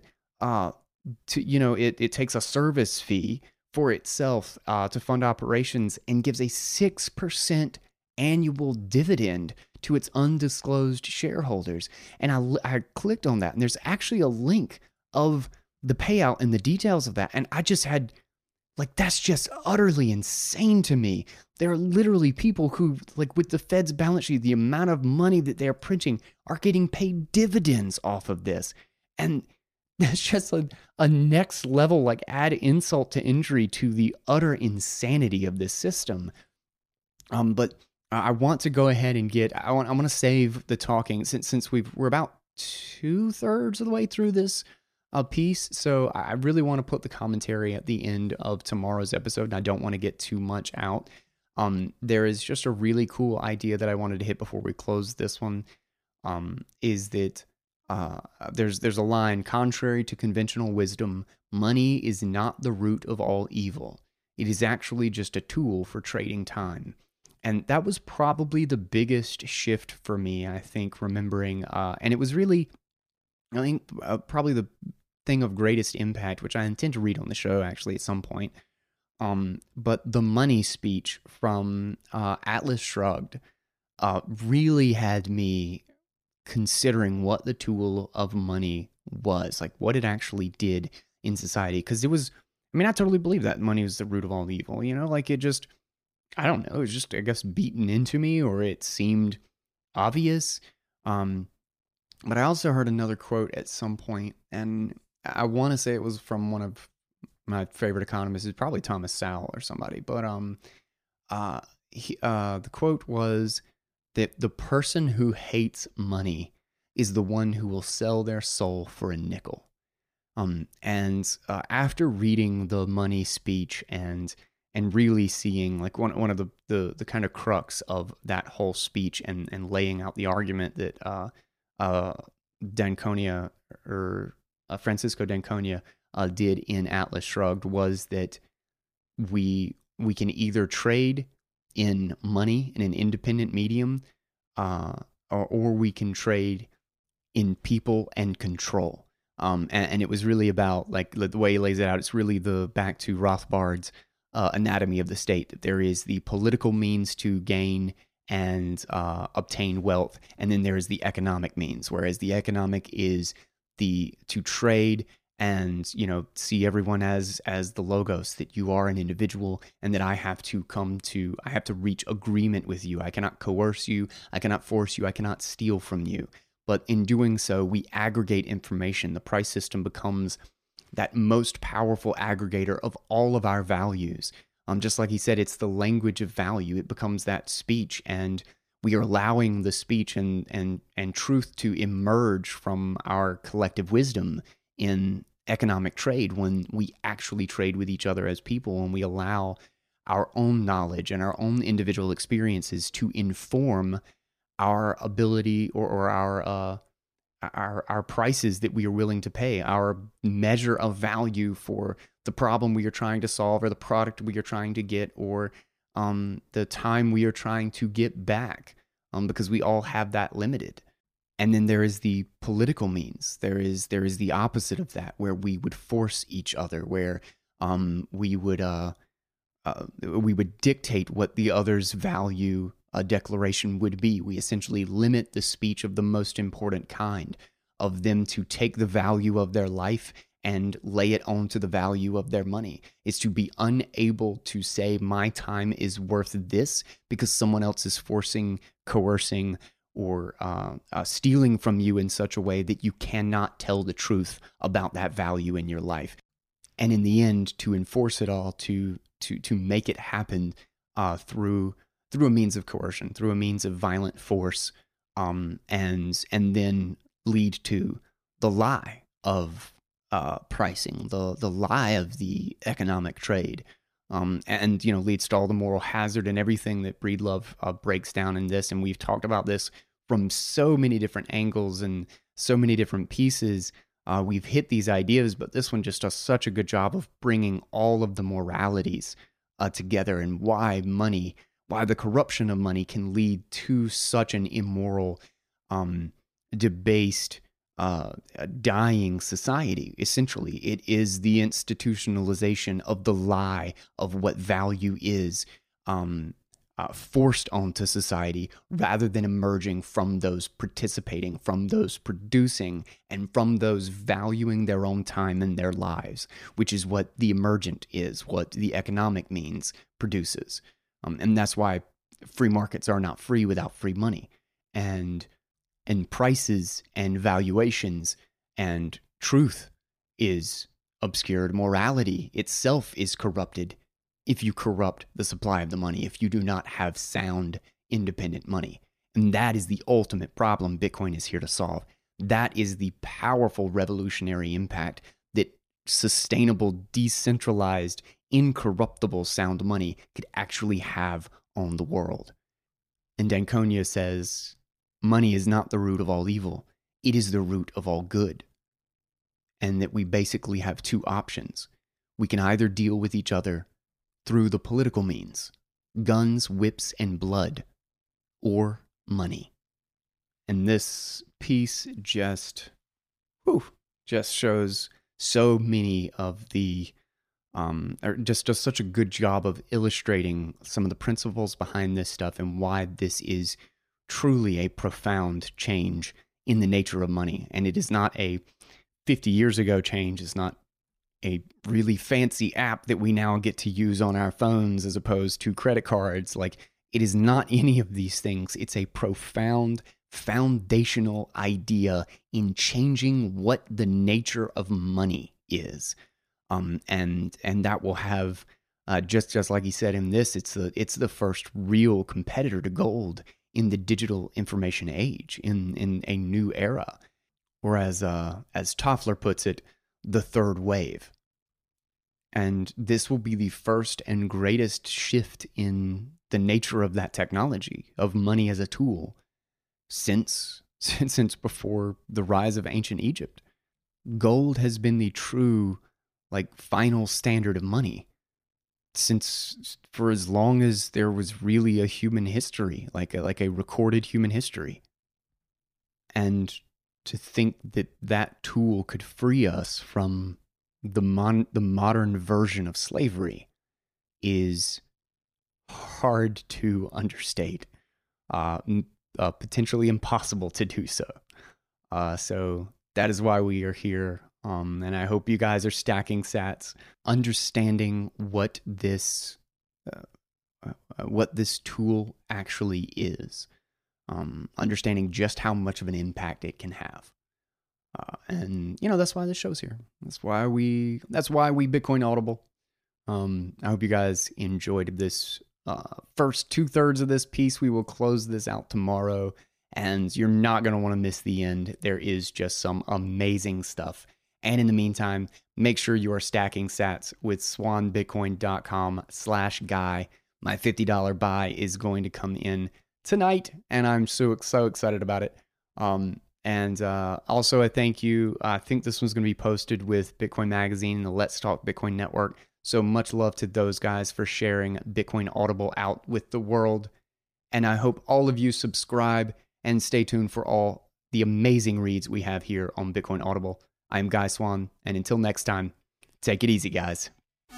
it takes a service fee for itself to fund operations, and gives a 6% annual dividend to its undisclosed shareholders. And I clicked on that, and there's actually a link of the payout and the details of that. And I just had, that's just utterly insane to me. There are literally people who, with the Fed's balance sheet, the amount of money that they're printing, are getting paid dividends off of this. And that's just a next level, add insult to injury to the utter insanity of this system. But I want to go ahead and I want to save the talking since we're about 2/3 of the way through this piece. So I really want to put the commentary at the end of tomorrow's episode, and I don't want to get too much out. There is just a really cool idea that I wanted to hit before we close this one. Is that there's a line: contrary to conventional wisdom, money is not the root of all evil. It is actually just a tool for trading time. And that was probably the biggest shift for me, I think, remembering, and it was really I think probably the thing of greatest impact, which I intend to read on the show actually at some point, but the money speech from Atlas Shrugged really had me considering what the tool of money was, like what it actually did in society. Because it was, I mean, I totally believe that money was the root of all evil, like it just, I don't know, it was just, I guess, beaten into me, or it seemed obvious. Um, but I also heard another quote at some point, and I want to say it was from one of my favorite economists, is probably Thomas Sowell or somebody. But uh, the quote was that the person who hates money is the one who will sell their soul for a nickel. And after reading the money speech and really seeing like one of the kind of crux of that whole speech and laying out the argument that uh, D'Anconia or Francisco D'Anconia did in Atlas Shrugged was that we can either trade in money in an independent medium, uh, or we can trade in people and control. And it was really about like the way he lays it out. It's really the back to Rothbard's anatomy of the state. That there is the political means to gain and obtain wealth, and then there is the economic means. Whereas the economic is the to trade and see everyone as the logos, that you are an individual and that I have to reach agreement with you. I cannot coerce you, I cannot force you, I cannot steal from you. But in doing so, we aggregate information. The price system becomes that most powerful aggregator of all of our values. Just like he said, it's the language of value. It becomes that speech, and we are allowing the speech and truth to emerge from our collective wisdom in economic trade when we actually trade with each other as people, and we allow our own knowledge and our own individual experiences to inform our ability or our prices that we are willing to pay, our measure of value for the problem we are trying to solve, or the product we are trying to get, or the time we are trying to get back, because we all have that limited. And then there is the political means. There is the opposite of that, where we would force each other, where we would dictate what the other's value declaration would be. We essentially limit the speech of the most important kind, of them to take the value of their life and lay it onto the value of their money. Is to be unable to say my time is worth this because someone else is forcing, coercing, or stealing from you in such a way that you cannot tell the truth about that value in your life. And in the end, to enforce it all, to make it happen through a means of coercion, through a means of violent force, and then lead to the lie of pricing, the lie of the economic trade, and leads to all the moral hazard and everything that Breedlove breaks down in this. And we've talked about this from so many different angles and so many different pieces. We've hit these ideas, but this one just does such a good job of bringing all of the moralities together, and why the corruption of money can lead to such an immoral, debased, dying society. Essentially, it is the institutionalization of the lie of what value is, forced onto society, rather than emerging from those participating, from those producing, and from those valuing their own time and their lives, which is what the emergent is, what the economic means produces. And that's why free markets are not free without free money. And prices and valuations and truth is obscured. Morality itself is corrupted if you corrupt the supply of the money, if you do not have sound, independent money. And that is the ultimate problem Bitcoin is here to solve. That is the powerful revolutionary impact that sustainable, decentralized, incorruptible sound money could actually have on the world. And D'Anconia says, money is not the root of all evil, it is the root of all good. And that we basically have two options. We can either deal with each other through the political means, guns, whips, and blood, or money. And this piece just just shows so many of the, or just does such a good job of illustrating some of the principles behind this stuff and why this is truly a profound change in the nature of money. And it is not a 50 years ago change. It's not a really fancy app that we now get to use on our phones as opposed to credit cards. Like, it is not any of these things. It's a profound foundational idea in changing what the nature of money is. And that will have, just like he said in this, it's the first real competitor to gold in the digital information age, in a new era. Or as Toffler puts it, the third wave. And this will be the first and greatest shift in the nature of that technology, of money as a tool, since before the rise of ancient Egypt. Gold has been the true, final standard of money for as long as there was really a human history, like a recorded human history. And to think that tool could free us from the modern version of slavery is hard to understate. Potentially impossible to do so. So that is why we are here. And I hope you guys are stacking sats, understanding what this tool actually is, understanding just how much of an impact it can have. And that's why this show's here. That's why we Bitcoin Audible. I hope you guys enjoyed this first 2/3 of this piece. We will close this out tomorrow, and you're not going to want to miss the end. There is just some amazing stuff. And in the meantime, make sure you are stacking sats with swanbitcoin.com/guy. My $50 buy is going to come in tonight, and I'm so excited about it. And also a thank you. I think this one's going to be posted with Bitcoin Magazine and the Let's Talk Bitcoin Network. So much love to those guys for sharing Bitcoin Audible out with the world. And I hope all of you subscribe and stay tuned for all the amazing reads we have here on Bitcoin Audible. I'm Guy Swan, and until next time, take it easy, guys.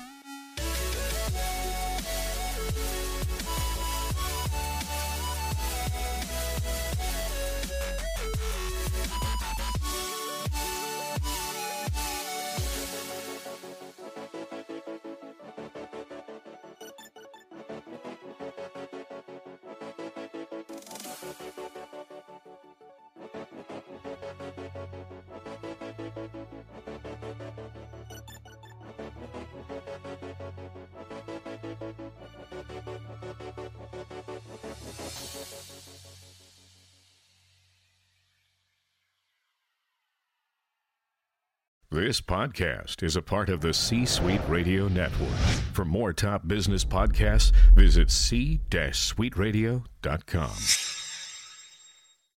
This podcast is a part of the C-Suite Radio Network. For more top business podcasts, visit c-suiteradio.com.